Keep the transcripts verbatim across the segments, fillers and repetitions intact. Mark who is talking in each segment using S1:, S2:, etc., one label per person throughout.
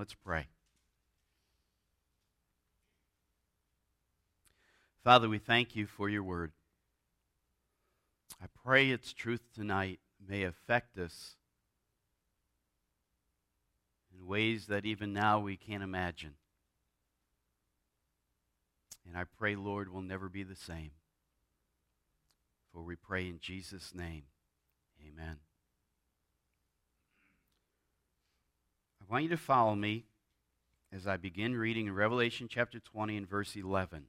S1: Let's pray. Father, we thank you for your word. I pray its truth tonight may affect us in ways that even now we can't imagine. And I pray, Lord, we'll never be the same. For we pray in Jesus' name. Amen. I want you to follow me as I begin reading in Revelation chapter twenty and verse eleven.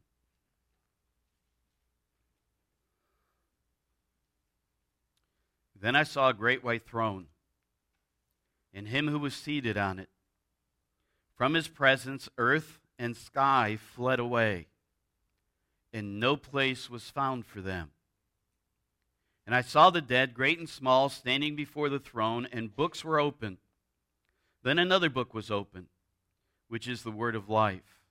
S1: Then I saw a great white throne, and him who was seated on it. From his presence, earth and sky fled away, and no place was found for them. And I saw the dead, great and small, standing before the throne, and books were opened. Then another book was opened, which is the word of life,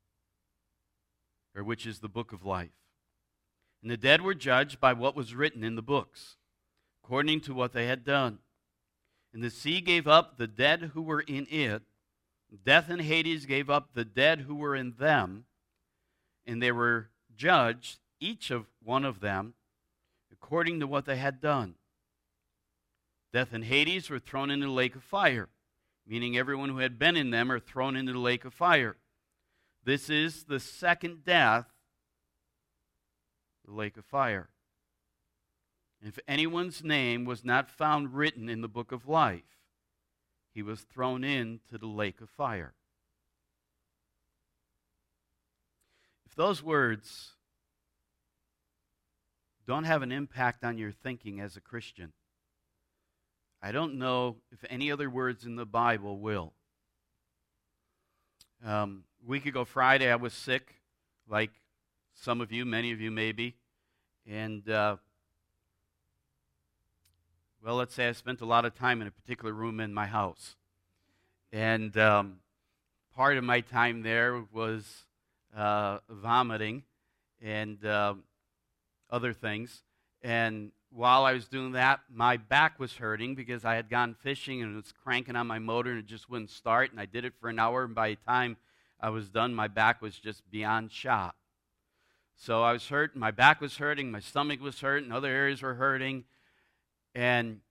S1: or which is the book of life. And the dead were judged by what was written in the books, according to what they had done. And the sea gave up the dead who were in it. Death and Hades gave up the dead who were in them. And they were judged, each of one of them, according to what they had done. Death and Hades were thrown into the lake of fire, meaning everyone who had been in them are thrown into the lake of fire. This is the second death, the lake of fire. If anyone's name was not found written in the book of life, he was thrown into the lake of fire. If those words don't have an impact on your thinking as a Christian, I don't know if any other words in the Bible will. Um, a week ago Friday, I was sick, like some of you, many of you maybe, and uh, well, let's say I spent a lot of time in a particular room in my house. And um, part of my time there was uh, vomiting and uh, other things. And while I was doing that, my back was hurting because I had gone fishing and it was cranking on my motor and it just wouldn't start. And I did it for an hour, and by the time I was done, my back was just beyond shot. So I was hurt, my back was hurting, my stomach was hurting, other areas were hurting. And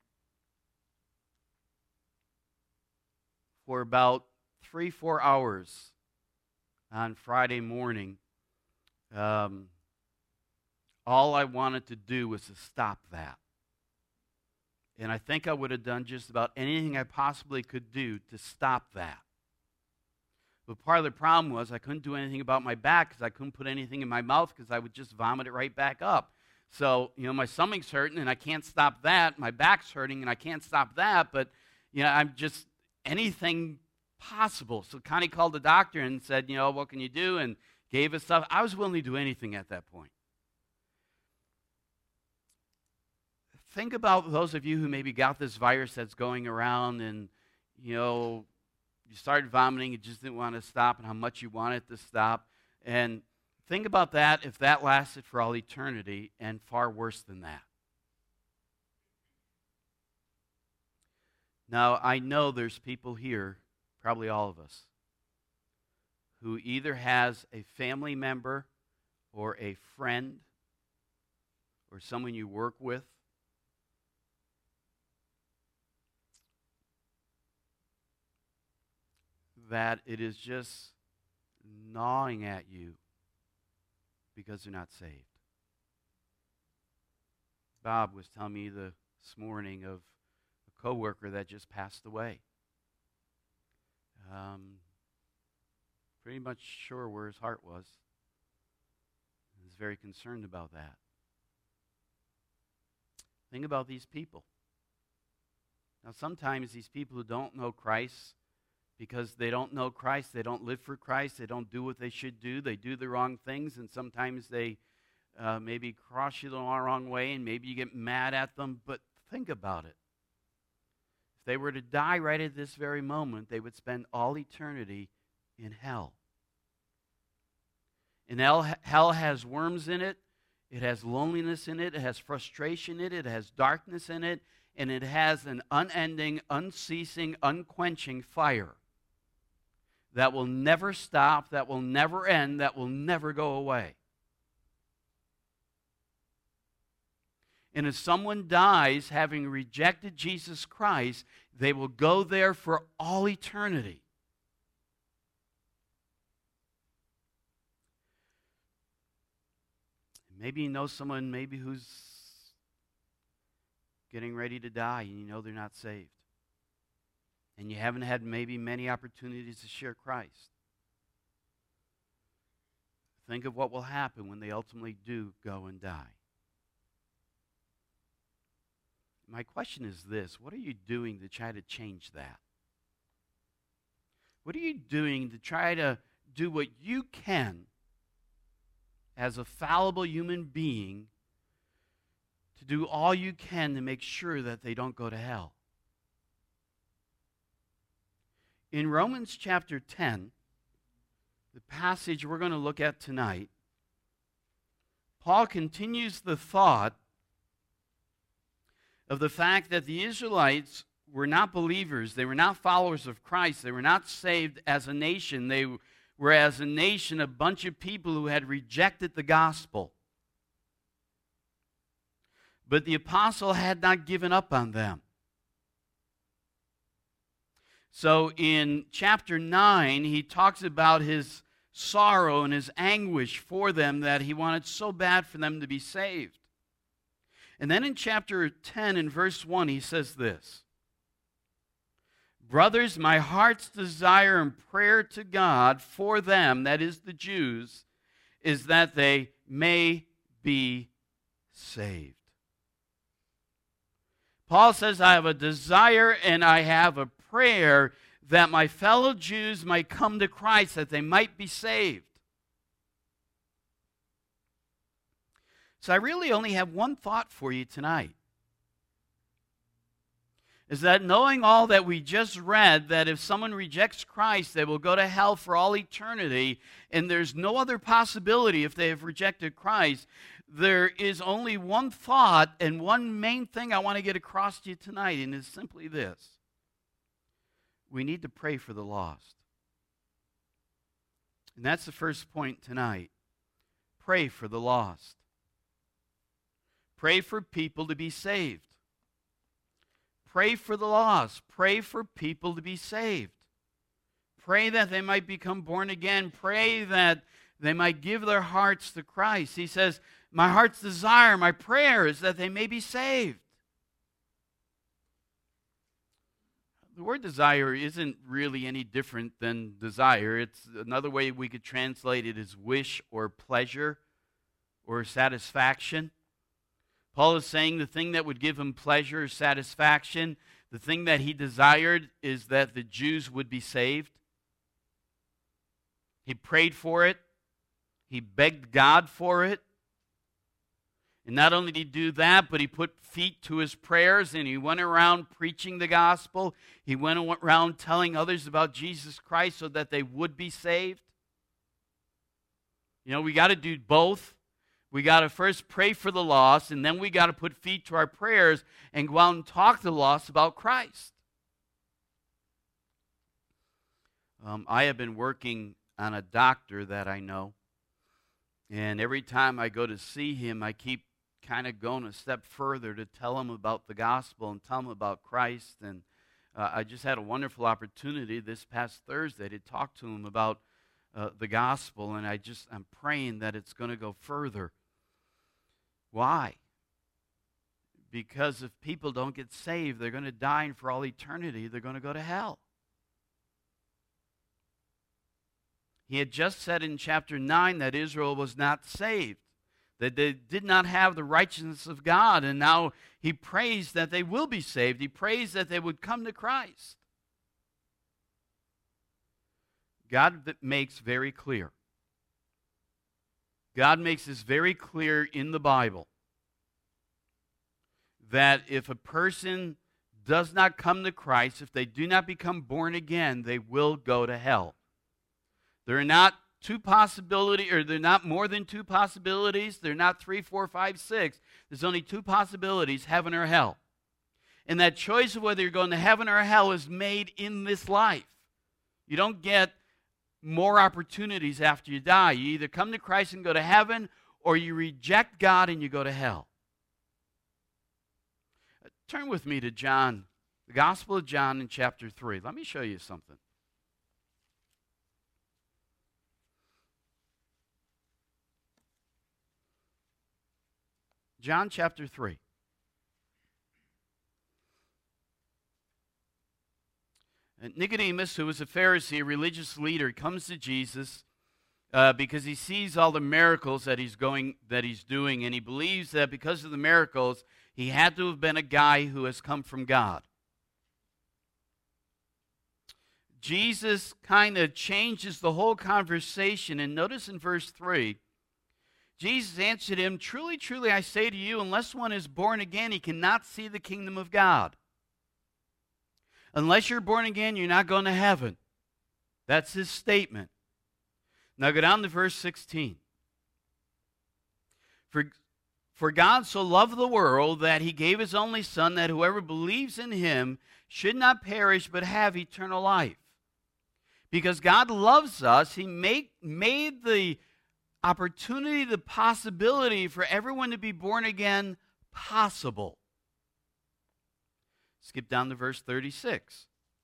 S1: for about three, four hours on Friday morning, um, all I wanted to do was to stop that. And I think I would have done just about anything I possibly could do to stop that. But part of the problem was I couldn't do anything about my back because I couldn't put anything in my mouth because I would just vomit it right back up. So, you know, my stomach's hurting and I can't stop that. My back's hurting and I can't stop that. But, you know, I'm just anything possible. So Connie called the doctor and said, you know, what can you do? And gave us stuff. I was willing to do anything at that point. Think about those of you who maybe got this virus that's going around and, you know, you started vomiting, you just didn't want to stop, and how much you want it to stop. And think about that if that lasted for all eternity, and far worse than that. Now, I know there's people here, probably all of us, who either has a family member or a friend or someone you work with that it is just gnawing at you because they're not saved. Bob was telling me this morning of a coworker that just passed away. Um, pretty much sure where his heart was. He was very concerned about that. Think about these people. Now, sometimes these people who don't know Christ, because they don't know Christ, they don't live for Christ, they don't do what they should do, they do the wrong things, and sometimes they uh, maybe cross you the wrong way, and maybe you get mad at them, but think about it. If they were to die right at this very moment, they would spend all eternity in hell. And hell, hell has worms in it, it has loneliness in it, it has frustration in it, it has darkness in it, and it has an unending, unceasing, unquenching fire. that will never stop, that will never end, that will never go away. And if someone dies having rejected Jesus Christ, they will go there for all eternity. Maybe you know someone maybe who's getting ready to die and you know they're not saved. And you haven't had maybe many opportunities to share Christ. Think of what will happen when they ultimately do go and die. My question is this: what are you doing to try to change that? What are you doing to try to do what you can as a fallible human being to do all you can to make sure that they don't go to hell? In Romans chapter ten, the passage we're going to look at tonight, Paul continues the thought of the fact that the Israelites were not believers. They were not followers of Christ. They were not saved as a nation. They were, as a nation, a bunch of people who had rejected the gospel. But the apostle had not given up on them. So in chapter nine, he talks about his sorrow and his anguish for them, that he wanted so bad for them to be saved. And then in chapter ten, in verse one, he says this: "Brothers, my heart's desire and prayer to God for them," that is the Jews, "is that they may be saved." Paul says, I have a desire and I have a prayer that my fellow Jews might come to Christ, that they might be saved. So I really only have one thought for you tonight. Is that knowing all that we just read, that if someone rejects Christ, they will go to hell for all eternity, and there's no other possibility if they have rejected Christ, there is only one thought and one main thing I want to get across to you tonight, and it's simply this: we need to pray for the lost. And that's the first point tonight. Pray for the lost. Pray for people to be saved. Pray for the lost. Pray for people to be saved. Pray that they might become born again. Pray that they might give their hearts to Christ. He says, my heart's desire, my prayer is that they may be saved. The word desire isn't really any different than desire. It's another way we could translate it is wish or pleasure or satisfaction. Paul is saying the thing that would give him pleasure or satisfaction, the thing that he desired, is that the Jews would be saved. He prayed for it. He begged God for it. And not only did he do that, but he put feet to his prayers, and he went around preaching the gospel. He went around telling others about Jesus Christ so that they would be saved. You know, we got to do both. We got to first pray for the lost, and then we got to put feet to our prayers and go out and talk to the lost about Christ. Um, I have been working on a doctor that I know, and every time I go to see him, I keep kind of going a step further to tell him about the gospel and tell him about Christ. And uh, I just had a wonderful opportunity this past Thursday to talk to him about uh, the gospel, and I just I'm praying that it's going to go further. Why? Because if people don't get saved, they're going to die, and for all eternity, they're going to go to hell. He had just said in chapter nine that Israel was not saved, that they did not have the righteousness of God, and now he prays that they will be saved. He prays that they would come to Christ. God makes very clear. God makes this very clear in the Bible that if a person does not come to Christ, if they do not become born again, they will go to hell. There are not two possibilities, or there are not more than two possibilities. There are not three, four, five, six. There's only two possibilities, heaven or hell. And that choice of whether you're going to heaven or hell is made in this life. You don't get more opportunities after you die. You either come to Christ and go to heaven, or you reject God and you go to hell. Turn with me to John, the Gospel of John in chapter three. Let me show you something. John chapter three. And Nicodemus, who was a Pharisee, a religious leader, comes to Jesus uh, because he sees all the miracles that he's going, that he's doing, and he believes that because of the miracles, he had to have been a guy who has come from God. Jesus kind of changes the whole conversation, and notice in verse three, Jesus answered him, "Truly, truly, I say to you, unless one is born again, he cannot see the kingdom of God." Unless you're born again, you're not going to heaven. That's his statement. Now go down to verse sixteen. For, for God so loved the world that he gave his only Son, that whoever believes in him should not perish but have eternal life. Because God loves us, he make, made the opportunity, the possibility for everyone to be born again possible. Skip down to verse thirty-six.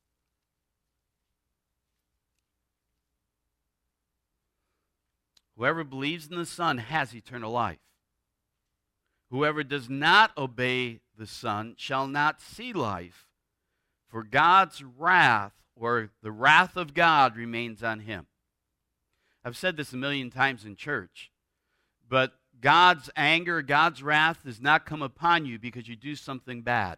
S1: Whoever believes in the Son has eternal life. Whoever does not obey the Son shall not see life, for God's wrath, or the wrath of God, remains on him. I've said this a million times in church, but God's anger, God's wrath does not come upon you because you do something bad.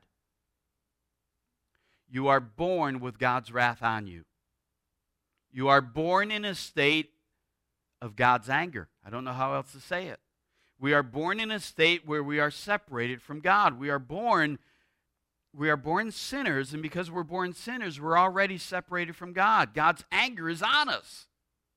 S1: You are born with God's wrath on you. You are born in a state of God's anger. I don't know how else to say it. We are born in a state where we are separated from God. We are born, we are born sinners, and because we're born sinners, we're already separated from God. God's anger is on us.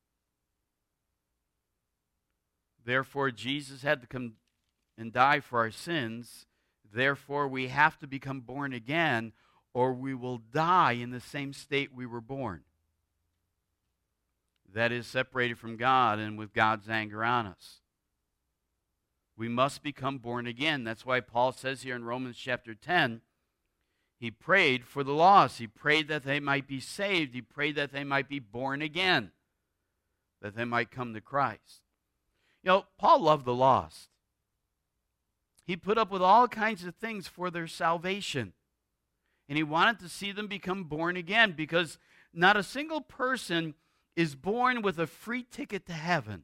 S1: Therefore, Jesus had to come and die for our sins. Therefore, we have to become born again, or we will die in the same state we were born. That is, separated from God and with God's anger on us. We must become born again. That's why Paul says here in Romans chapter ten, he prayed for the lost. He prayed that they might be saved. He prayed that they might be born again, that they might come to Christ. You know, Paul loved the lost. He put up with all kinds of things for their salvation. And he wanted to see them become born again, because not a single person is born with a free ticket to heaven.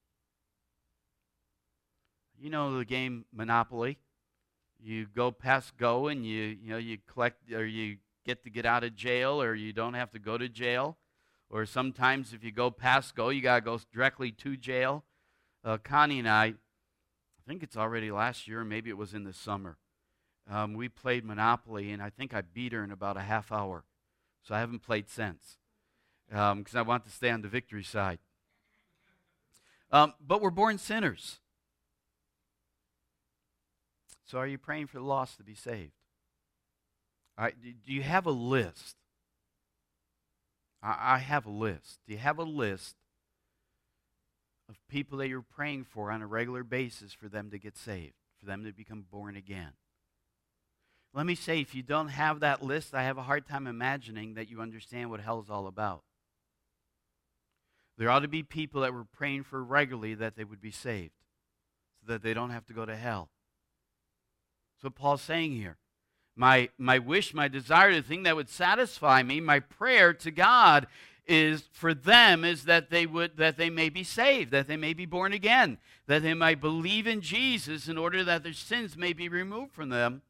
S1: You know the game Monopoly. You go past go and you you know you collect, or you get to get out of jail, or you don't have to go to jail. Or sometimes if you go past go, you got to go directly to jail. Uh, Connie and I, I think it's already last year, maybe it was in the summer. Um, we played Monopoly, and I think I beat her in about a half hour. So I haven't played since, because um, I want to stay on the victory side. Um, but we're born sinners. So are you praying for the lost to be saved? All right, do you have a list? I, I have a list. Do you have a list of people that you're praying for on a regular basis for them to get saved, for them to become born again? Let me say, if you don't have that list, I have a hard time imagining that you understand what hell is all about. There ought to be people that we're praying for regularly that they would be saved, so that they don't have to go to hell. That's what Paul's saying here. My, my wish, my desire, the thing that would satisfy me, my prayer to God is for them is that they would that they may be saved, that they may be born again, that they might believe in Jesus in order that their sins may be removed from them,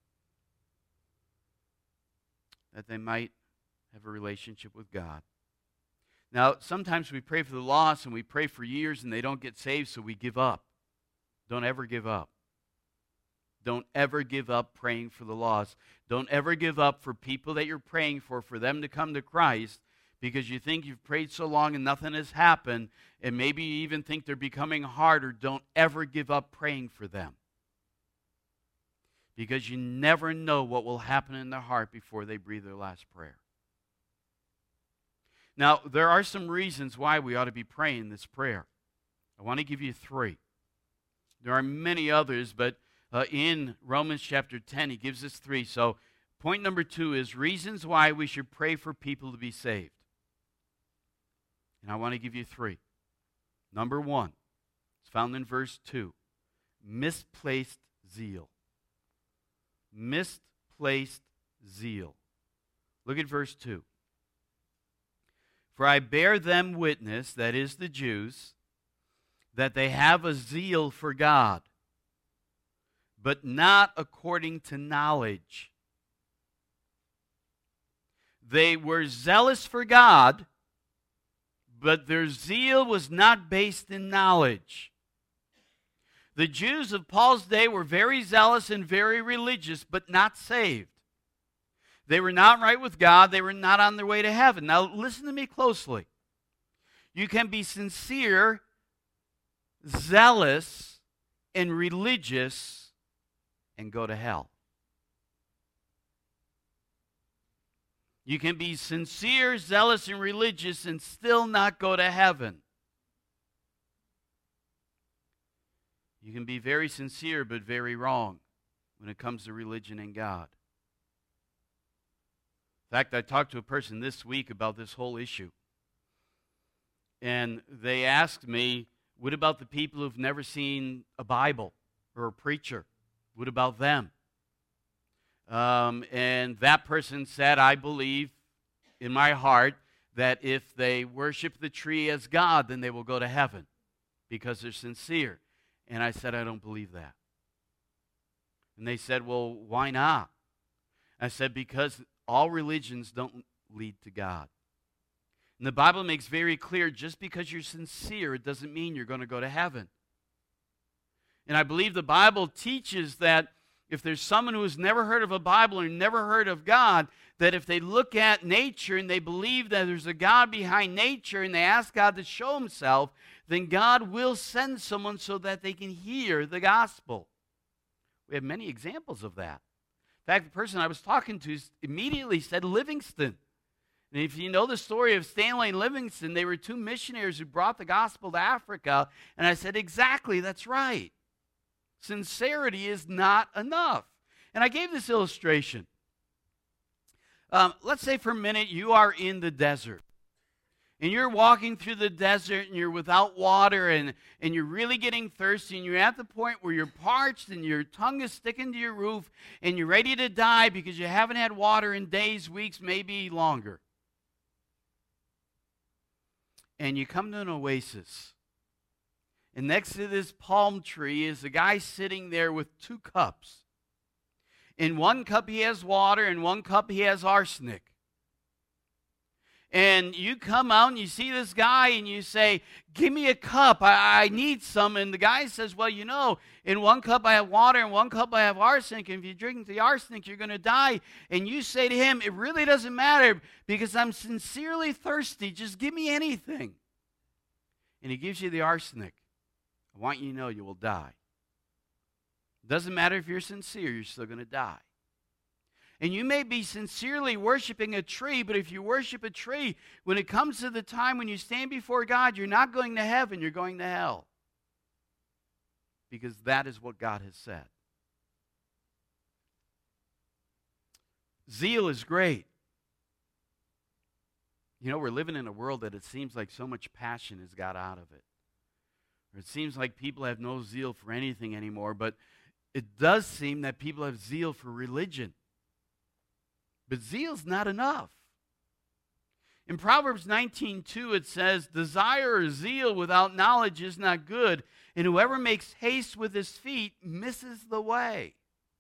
S1: that they might have a relationship with God. Now, sometimes we pray for the lost and we pray for years and they don't get saved, so we give up. Don't ever give up. Don't ever give up praying for the lost. Don't ever give up for people that you're praying for, for them to come to Christ, because you think you've prayed so long and nothing has happened, and maybe you even think they're becoming harder. Don't ever give up praying for them, because you never know what will happen in their heart before they breathe their last prayer. Now, there are some reasons why we ought to be praying this prayer. I want to give you three. There are many others, but uh, in Romans chapter ten, he gives us three. So point number two is reasons why we should pray for people to be saved. And I want to give you three. Number one, it's found in verse two. Misplaced zeal. Misplaced zeal. Look at verse two. For I bear them witness, that is the Jews, that they have a zeal for God, but not according to knowledge. They were zealous for God, but their zeal was not based in knowledge. The Jews of Paul's day were very zealous and very religious, but not saved. They were not right with God. They were not on their way to heaven. Now, listen to me closely. You can be sincere, zealous, and religious and go to hell. You can be sincere, zealous, and religious and still not go to heaven. You can be very sincere but very wrong when it comes to religion and God. In fact, I talked to a person this week about this whole issue. And they asked me, what about the people who've never seen a Bible or a preacher? What about them? Um, and that person said, I believe in my heart that if they worship the tree as God, then they will go to heaven because they're sincere. And I said, I don't believe that. And they said, well, why not? I said, because all religions don't lead to God. And the Bible makes very clear, just because you're sincere, it doesn't mean you're going to go to heaven. And I believe the Bible teaches that if there's someone who has never heard of a Bible or never heard of God, that if they look at nature and they believe that there's a God behind nature and they ask God to show himself, then God will send someone so that they can hear the gospel. We have many examples of that. In fact, the person I was talking to immediately said Livingston. And if you know the story of Stanley and Livingston, they were two missionaries who brought the gospel to Africa. And I said, exactly, that's right. Sincerity is not enough. And I gave this illustration. Um, let's say for a minute you are in the desert. And you're walking through the desert and you're without water and, and you're really getting thirsty and you're at the point where you're parched and your tongue is sticking to your roof and you're ready to die because you haven't had water in days, weeks, maybe longer. And you come to an oasis. And next to this palm tree is a guy sitting there with two cups. In one cup he has water, in one cup he has arsenic. And you come out and you see this guy and you say, give me a cup, I, I need some. And the guy says, well, you know, in one cup I have water, in one cup I have arsenic. And if you drink the arsenic, you're going to die. And you say to him, it really doesn't matter because I'm sincerely thirsty. Just give me anything. And he gives you the arsenic. I want you to know you will die. It doesn't matter if you're sincere, you're still going to die. And you may be sincerely worshiping a tree, but if you worship a tree, when it comes to the time when you stand before God, you're not going to heaven, you're going to hell. Because that is what God has said. Zeal is great. You know, we're living in a world that it seems like so much passion has got out of it. Or it seems like people have no zeal for anything anymore, but it does seem that people have zeal for religion. But zeal's not enough. In Proverbs nineteen two it says, desire or zeal without knowledge is not good, and whoever makes haste with his feet misses the way.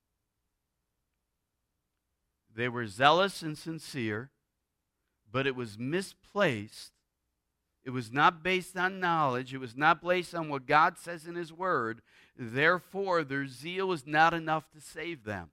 S1: They were zealous and sincere, but it was misplaced. It was not based on knowledge. It was not based on what God says in his word. Therefore, their zeal was not enough to save them.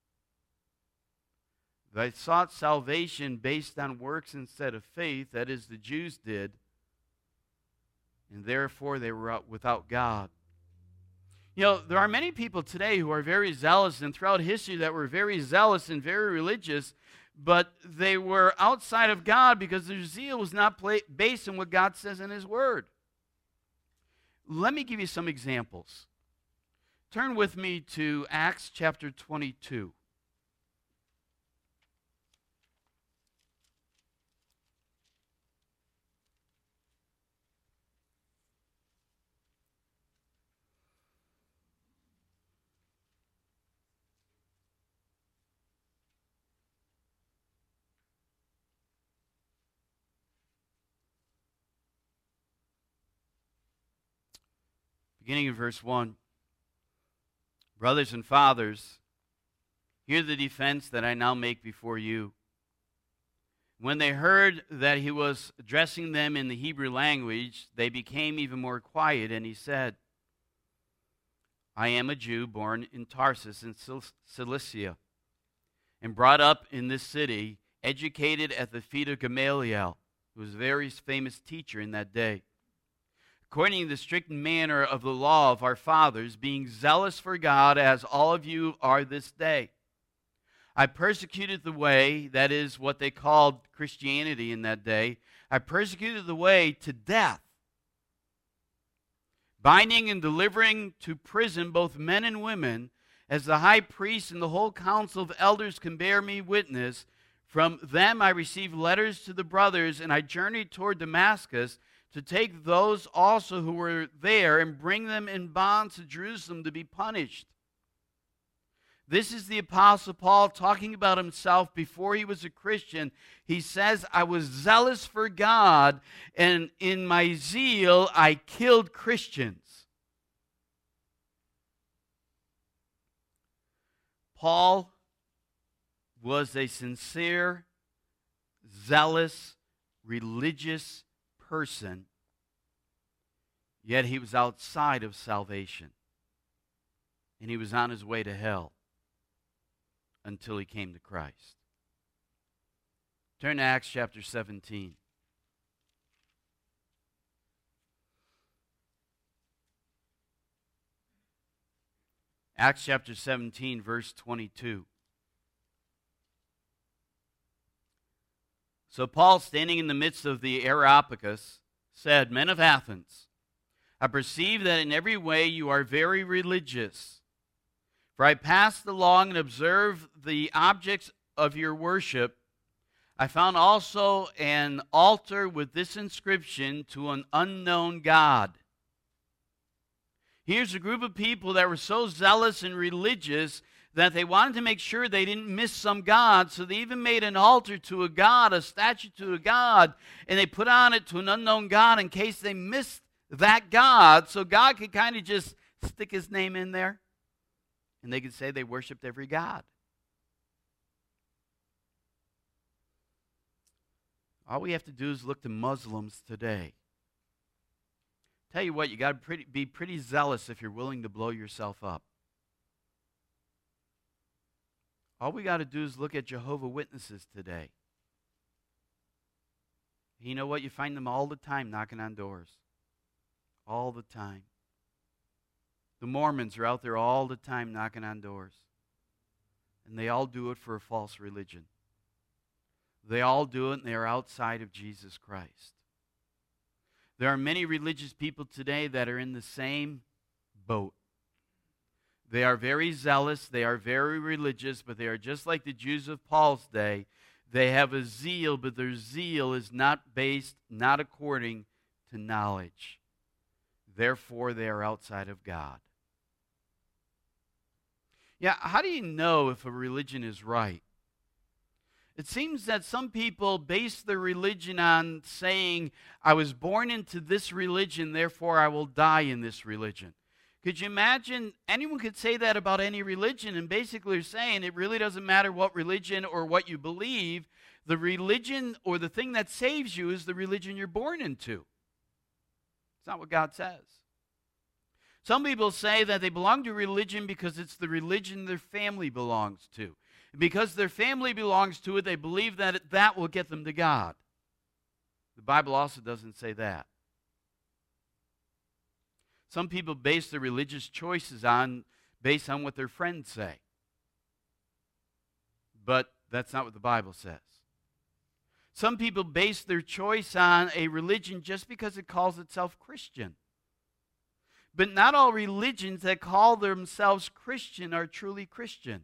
S1: They sought salvation based on works instead of faith, that is, the Jews did, and therefore they were without God. You know, there are many people today who are very zealous, and throughout history that were very zealous and very religious, but they were outside of God because their zeal was not pla- based on what God says in His Word. Let me give you some examples. Turn with me to Acts chapter twenty-two. Beginning in verse one. Brothers and fathers, hear the defense that I now make before you. When they heard that he was addressing them in the Hebrew language, they became even more quiet, and he said, I am a Jew born in Tarsus in Cilicia, and brought up in this city, educated at the feet of Gamaliel, who was a very famous teacher in that day. According to the strict manner of the law of our fathers, being zealous for God as all of you are this day. I persecuted the way, that is what they called Christianity in that day. I persecuted the way to death, binding and delivering to prison both men and women, as the high priest and the whole council of elders can bear me witness. From them I received letters to the brothers, and I journeyed toward Damascus to take those also who were there and bring them in bonds to Jerusalem to be punished. This is the Apostle Paul talking about himself before he was a Christian. He says, I was zealous for God, and in my zeal I killed Christians. Paul was a sincere, zealous, religious person, yet he was outside of salvation, and he was on his way to hell until he came to Christ. Turn to Acts chapter seventeen. Acts chapter seventeen, verse twenty-two. So Paul, standing in the midst of the Areopagus, said, Men of Athens, I perceive that in every way you are very religious. For I passed along and observed the objects of your worship. I found also an altar with this inscription, to an unknown God. Here's a group of people that were so zealous and religious that they wanted to make sure they didn't miss some god, so they even made an altar to a god, a statue to a god, and they put on it to an unknown god in case they missed that god, so God could kind of just stick his name in there, and they could say they worshiped every god. All we have to do is look to Muslims today. Tell you what, you got to be pretty zealous if you're willing to blow yourself up. All we got to do is look at Jehovah's Witnesses today. You know what? You find them all the time knocking on doors. All the time. The Mormons are out there all the time knocking on doors. And they all do it for a false religion. They all do it and they are outside of Jesus Christ. There are many religious people today that are in the same boat. They are very zealous, they are very religious, but they are just like the Jews of Paul's day. They have a zeal, but their zeal is not based, not according to knowledge. Therefore, they are outside of God. Yeah, how do you know if a religion is right? It seems that some people base their religion on saying, I was born into this religion, therefore I will die in this religion. Could you imagine, anyone could say that about any religion, and basically they're saying it really doesn't matter what religion or what you believe. The religion or the thing that saves you is the religion you're born into. It's not what God says. Some people say that they belong to religion because it's the religion their family belongs to. Because their family belongs to it, they believe that it, that will get them to God. The Bible also doesn't say that. Some people base their religious choices on based on what their friends say. But that's not what the Bible says. Some people base their choice on a religion just because it calls itself Christian. But not all religions that call themselves Christian are truly Christian.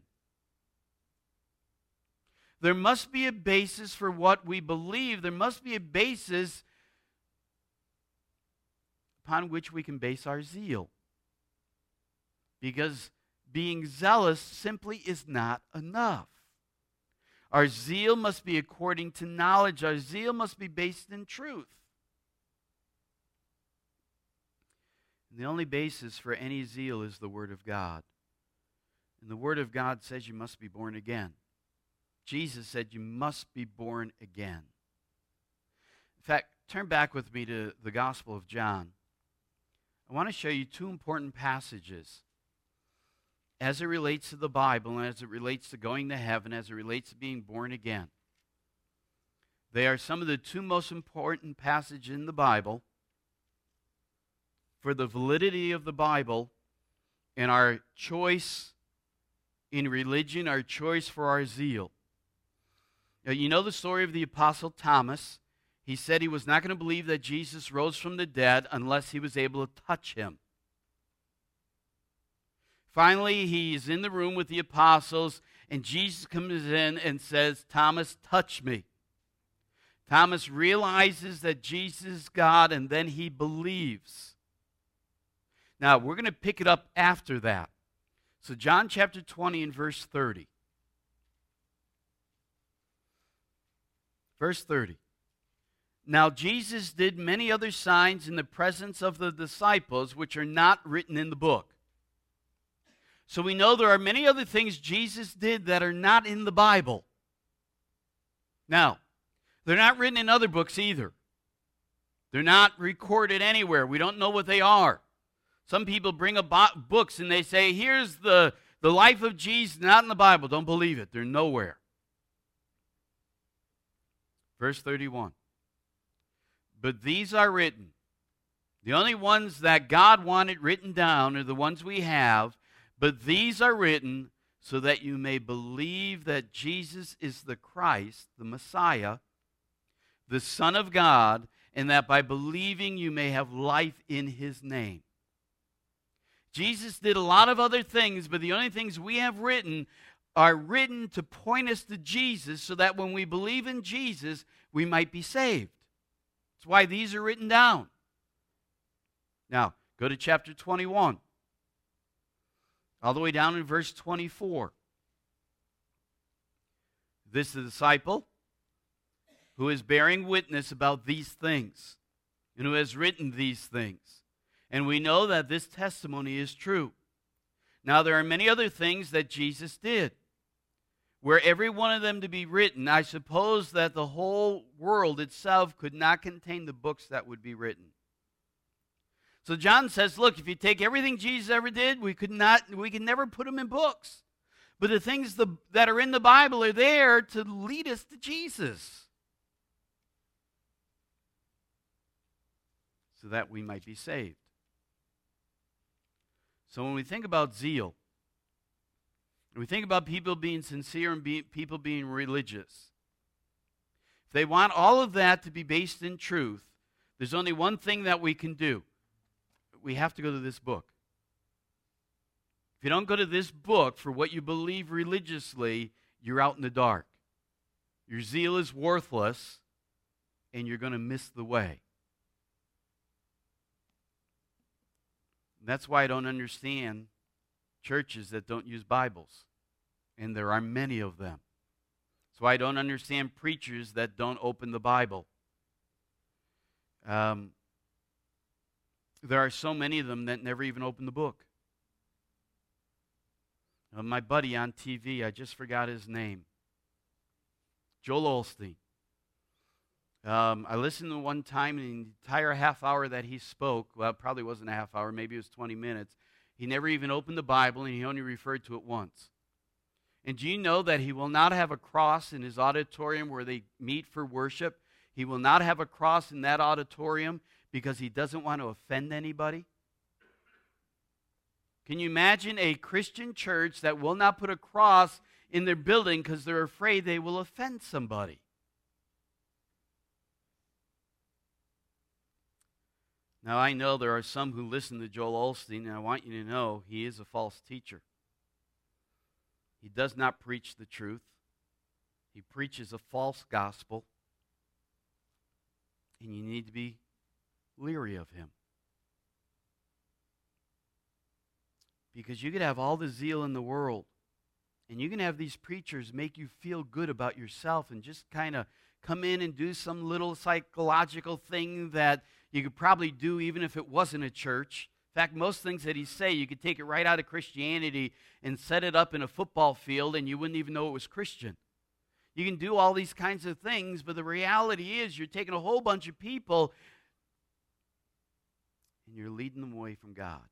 S1: There must be a basis for what we believe. There must be a basis upon which we can base our zeal. Because being zealous simply is not enough. Our zeal must be according to knowledge. Our zeal must be based in truth. And the only basis for any zeal is the Word of God. And the Word of God says you must be born again. Jesus said you must be born again. In fact, turn back with me to the Gospel of John. I want to show you two important passages as it relates to the Bible and as it relates to going to heaven, as it relates to being born again. They are some of the two most important passages in the Bible for the validity of the Bible and our choice in religion, our choice for our zeal. Now, you know the story of the Apostle Thomas. He said he was not going to believe that Jesus rose from the dead unless he was able to touch him. Finally, he's in the room with the apostles, and Jesus comes in and says, Thomas, touch me. Thomas realizes that Jesus is God, and then he believes. Now, we're going to pick it up after that. So John chapter twenty and verse thirty. Verse thirty. Now Jesus did many other signs in the presence of the disciples, which are not written in the book. So we know there are many other things Jesus did that are not in the Bible. Now, they're not written in other books either. They're not recorded anywhere. We don't know what they are. Some people bring up books and they say, here's the, the life of Jesus, not in the Bible. Don't believe it. They're nowhere. Verse thirty-one. But these are written. The only ones that God wanted written down are the ones we have. But these are written so that you may believe that Jesus is the Christ, the Messiah, the Son of God, and that by believing you may have life in his name. Jesus did a lot of other things, but the only things we have written are written to point us to Jesus so that when we believe in Jesus, we might be saved. That's why these are written down. Now, go to chapter twenty-one. All the way down in verse twenty-four. This is the disciple who is bearing witness about these things and who has written these things. And we know that this testimony is true. Now, there are many other things that Jesus did. Were every one of them to be written, I suppose that the whole world itself could not contain the books that would be written. So John says, look, if you take everything Jesus ever did, we could not, we can never put them in books. But the things the, that are in the Bible are there to lead us to Jesus, so that we might be saved. So when we think about zeal, when we think about people being sincere and be, people being religious, if they want all of that to be based in truth, there's only one thing that we can do. We have to go to this book. If you don't go to this book for what you believe religiously, you're out in the dark. Your zeal is worthless, and you're going to miss the way. And that's why I don't understand churches that don't use Bibles. And there are many of them. That's why I don't understand preachers that don't open the Bible. Um, there are so many of them that never even open the book. Uh, my buddy on T V, I just forgot his name. Joel Osteen. Um, I listened to one time, and the entire half hour that he spoke, well, it probably wasn't a half hour, maybe it was twenty minutes, he never even opened the Bible, and he only referred to it once. And do you know that he will not have a cross in his auditorium where they meet for worship? He will not have a cross in that auditorium because he doesn't want to offend anybody? Can you imagine a Christian church that will not put a cross in their building because they're afraid they will offend somebody. Now, I know there are some who listen to Joel Osteen, and I want you to know he is a false teacher. He does not preach the truth. He preaches a false gospel, and you need to be leery of him. Because you could have all the zeal in the world, and you can have these preachers make you feel good about yourself and just kind of come in and do some little psychological thing that you could probably do even if it wasn't a church. In fact, most things that he say, you could take it right out of Christianity and set it up in a football field and you wouldn't even know it was Christian. You can do all these kinds of things, but the reality is you're taking a whole bunch of people and you're leading them away from God.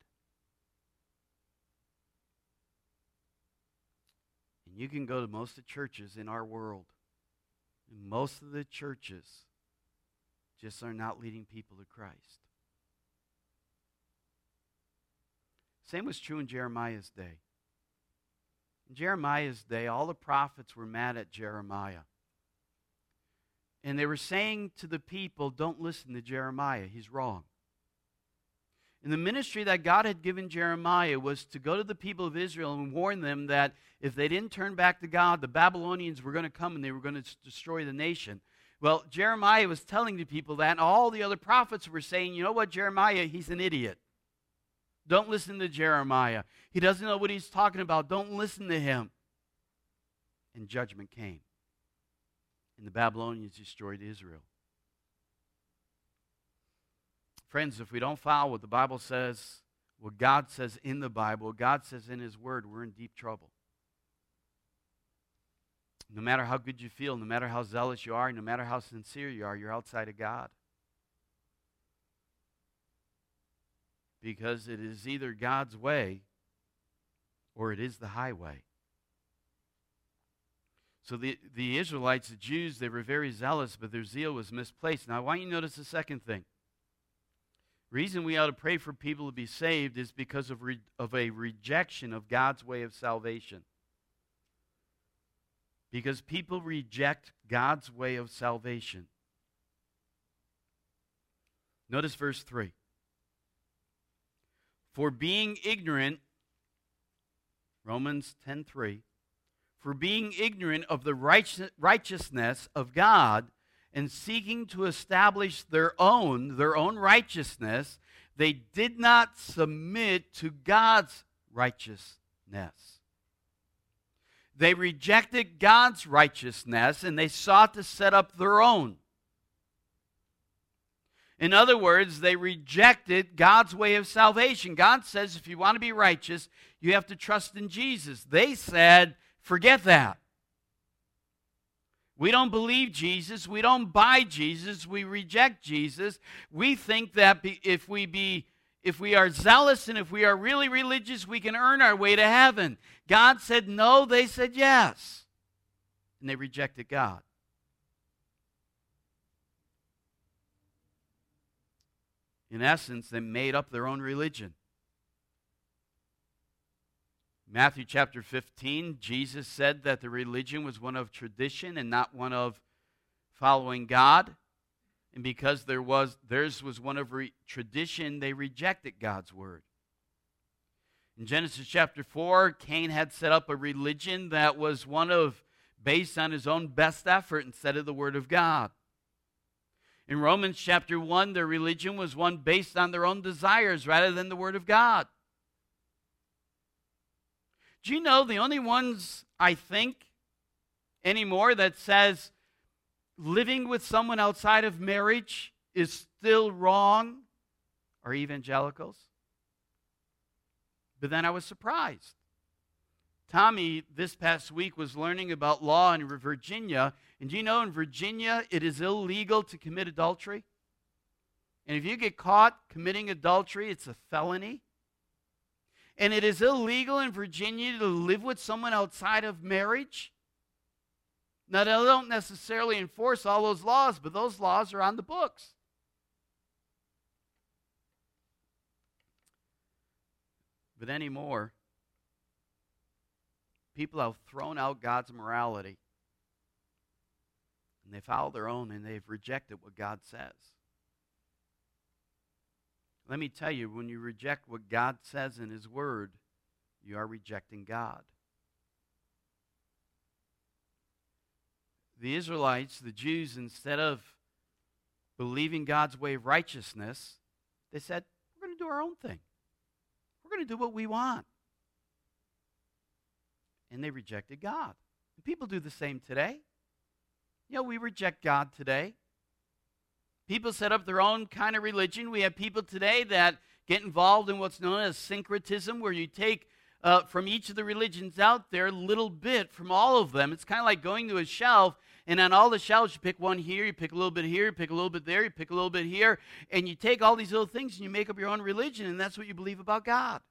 S1: And you can go to most of the churches in our world, and most of the churches just are not leading people to Christ. Same was true in Jeremiah's day. In Jeremiah's day, all the prophets were mad at Jeremiah. And they were saying to the people, don't listen to Jeremiah, he's wrong. And the ministry that God had given Jeremiah was to go to the people of Israel and warn them that if they didn't turn back to God, the Babylonians were going to come and they were going to destroy the nation. Well, Jeremiah was telling the people that, and all the other prophets were saying, you know what, Jeremiah, he's an idiot. Don't listen to Jeremiah. He doesn't know what he's talking about. Don't listen to him. And judgment came. And the Babylonians destroyed Israel. Friends, if we don't follow what the Bible says, what God says in the Bible, what God says in His Word, we're in deep trouble. No matter how good you feel, no matter how zealous you are, no matter how sincere you are, you're outside of God. Because it is either God's way or it is the highway. So the, the Israelites, the Jews, they were very zealous, but their zeal was misplaced. Now I want you to notice the second thing. The reason we ought to pray for people to be saved is because of, re, of a rejection of God's way of salvation. Because people reject God's way of salvation. Notice verse three. For being ignorant, Romans ten three, for being ignorant of the righteousness of God and seeking to establish their own, their own righteousness, they did not submit to God's righteousness. They rejected God's righteousness and they sought to set up their own. In other words, they rejected God's way of salvation. God says if you want to be righteous, you have to trust in Jesus. They said, forget that. We don't believe Jesus. We don't buy Jesus. We reject Jesus. We think that if we be If we are zealous and if we are really religious, we can earn our way to heaven. God said no, they said yes. And they rejected God. In essence, they made up their own religion. Matthew chapter fifteen, Jesus said that the religion was one of tradition and not one of following God. And because there was, theirs was one of re- tradition, they rejected God's word. In Genesis chapter four, Cain had set up a religion that was one of, based on his own best effort instead of the word of God. In Romans chapter one, their religion was one based on their own desires rather than the word of God. Do you know the only ones, I think, anymore that says living with someone outside of marriage is still wrong are evangelicals? But then I was surprised. Tommy, this past week, was learning about law in Virginia. And do you know in Virginia it is illegal to commit adultery? And if you get caught committing adultery, it's a felony. And it is illegal in Virginia to live with someone outside of marriage. Now, they don't necessarily enforce all those laws, but those laws are on the books. But anymore, people have thrown out God's morality. And they follow their own, and they've rejected what God says. Let me tell you, when you reject what God says in His Word, you are rejecting God. The Israelites, the Jews, instead of believing God's way of righteousness, they said, we're going to do our own thing. We're going to do what we want. And they rejected God. And people do the same today. You know, we reject God today. People set up their own kind of religion. We have people today that get involved in what's known as syncretism, where you take uh, from each of the religions out there a little bit from all of them. It's kind of like going to a shelf, and on all the shelves you pick one here, you pick a little bit here, you pick a little bit there, you pick a little bit here, and you take all these little things and you make up your own religion, and that's what you believe about God.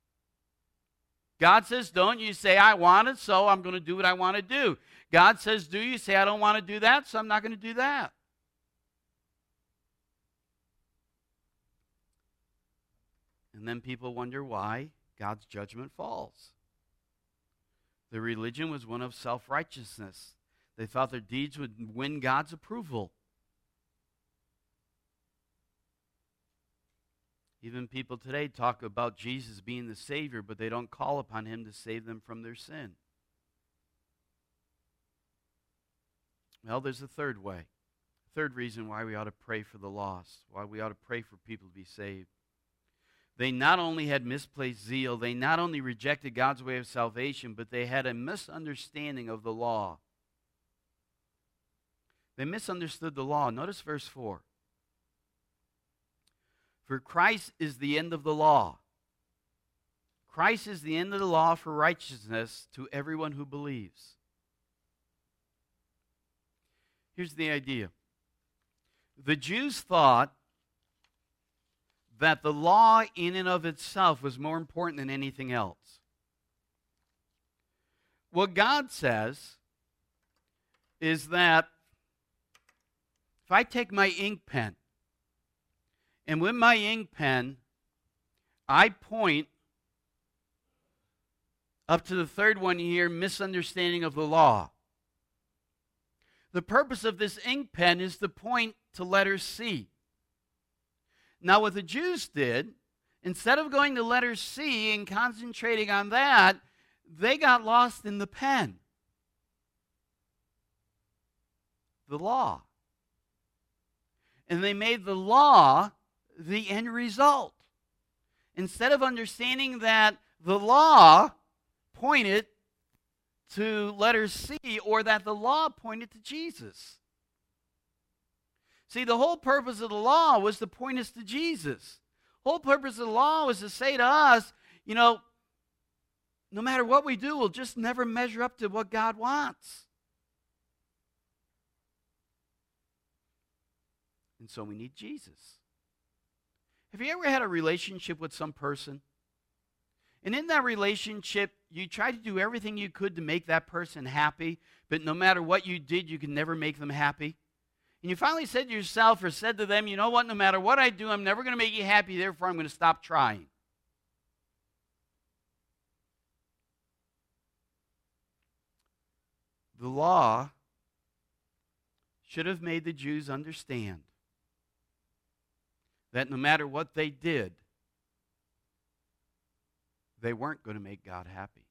S1: God says don't, you say I want it, so I'm going to do what I want to do. God says do, you say I don't want to do that, so I'm not going to do that. And then people wonder why God's judgment falls. Their religion was one of self-righteousness. They thought their deeds would win God's approval. Even people today talk about Jesus being the Savior, but they don't call upon Him to save them from their sin. Well, there's a third way. Third reason why we ought to pray for the lost, why we ought to pray for people to be saved. They not only had misplaced zeal, they not only rejected God's way of salvation, but they had a misunderstanding of the law. They misunderstood the law. Notice verse four. For Christ is the end of the law. Christ is the end of the law for righteousness to everyone who believes. Here's the idea. The Jews thought that the law in and of itself was more important than anything else. What God says is that if I take my ink pen, and with my ink pen, I point up to the third one here, misunderstanding of the law. The purpose of this ink pen is to point to letter C. Now, what the Jews did, instead of going to letter C and concentrating on that, they got lost in the pen. The law. And they made the law the end result. Instead of understanding that the law pointed to letter C, or that the law pointed to Jesus. See, the whole purpose of the law was to point us to Jesus. The whole purpose of the law was to say to us, you know, no matter what we do, we'll just never measure up to what God wants. And so we need Jesus. Have you ever had a relationship with some person? And in that relationship, you tried to do everything you could to make that person happy, but no matter what you did, you could never make them happy. And you finally said to yourself or said to them, you know what, no matter what I do, I'm never going to make you happy, therefore I'm going to stop trying. The law should have made the Jews understand that no matter what they did, they weren't going to make God happy.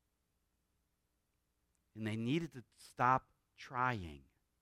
S1: And they needed to stop trying.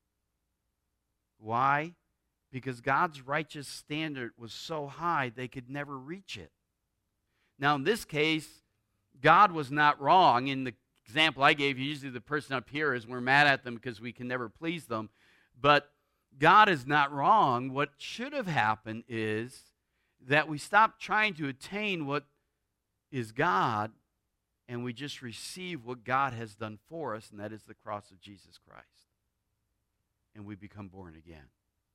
S1: Why? Because God's righteous standard was so high they could never reach it. Now, in this case, God was not wrong. In the example I gave you, usually the person up here is we're mad at them because we can never please them. But God is not wrong. What should have happened is that we stop trying to attain what is God, and we just receive what God has done for us, and that is the cross of Jesus Christ. And we become born again.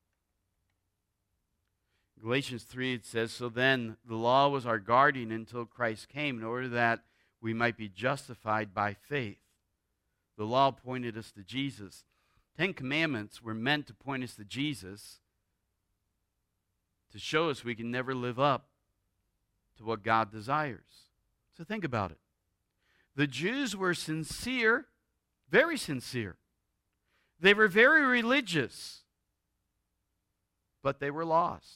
S1: Galatians three, it says, so then the law was our guardian until Christ came, in order that we might be justified by faith. The law pointed us to Jesus. Ten Commandments were meant to point us to Jesus, to show us we can never live up to what God desires. So think about it. The Jews were sincere, very sincere. They were very religious, but they were lost.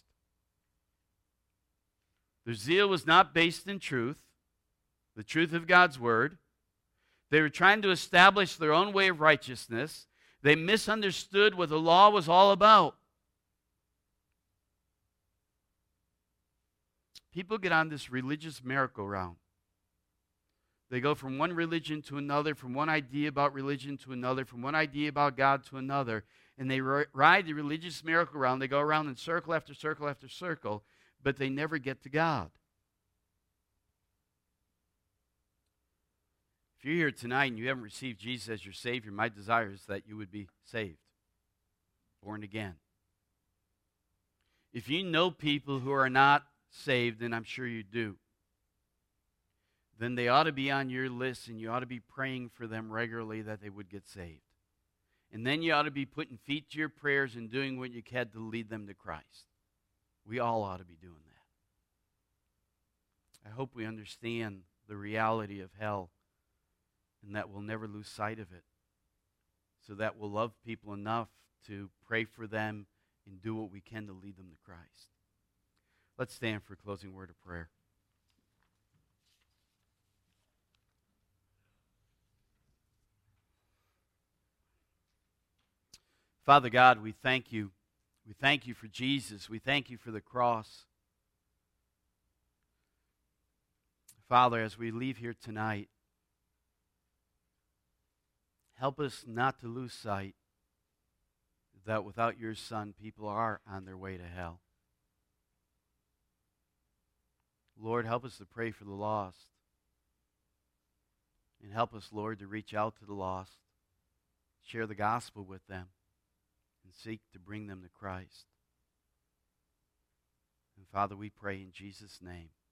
S1: Their zeal was not based in truth, the truth of God's word. They were trying to establish their own way of righteousness. They misunderstood what the law was all about. People get on this religious merry-go-round. They go from one religion to another, from one idea about religion to another, from one idea about God to another, and they ride the religious merry-go-round. They go around in circle after circle after circle, but they never get to God. If you're here tonight and you haven't received Jesus as your Savior, my desire is that you would be saved, born again. If you know people who are not saved, and I'm sure you do, then they ought to be on your list, and you ought to be praying for them regularly that they would get saved. And then you ought to be putting feet to your prayers and doing what you can to lead them to Christ. We all ought to be doing that. I hope we understand the reality of hell and that we'll never lose sight of it, so that we'll love people enough to pray for them and do what we can to lead them to Christ. Let's stand for a closing word of prayer. Father God, we thank you. We thank you for Jesus. We thank you for the cross. Father, as we leave here tonight, help us not to lose sight that without your Son, people are on their way to hell. Lord, help us to pray for the lost. And help us, Lord, to reach out to the lost, share the gospel with them, and seek to bring them to Christ. And Father, we pray in Jesus' name.